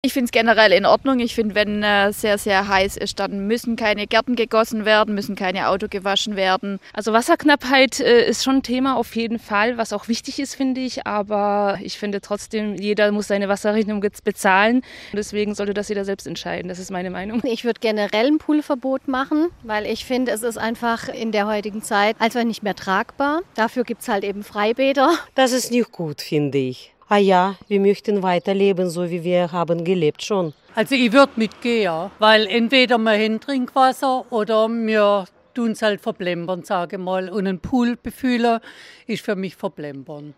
Ich finde es generell in Ordnung. Ich finde, wenn sehr, sehr heiß ist, dann müssen keine Gärten gegossen werden, müssen keine Autos gewaschen werden. Also Wasserknappheit ist schon ein Thema auf jeden Fall, was auch wichtig ist, finde ich. Aber ich finde trotzdem, jeder muss seine Wasserrechnung jetzt bezahlen. Deswegen sollte das jeder selbst entscheiden. Das ist meine Meinung. Ich würde generell ein Poolverbot machen, weil ich finde, es ist einfach in der heutigen Zeit einfach nicht mehr tragbar. Dafür gibt es halt eben Freibäder. Das ist nicht gut, finde ich. Ah ja, wir möchten weiterleben, so wie wir haben gelebt schon. Also ich würde mitgehen, ja. Weil entweder wir haben Trinkwasser oder wir tun es halt verblempern, sage ich mal. Und ein Pool befühlen ist für mich verblempern.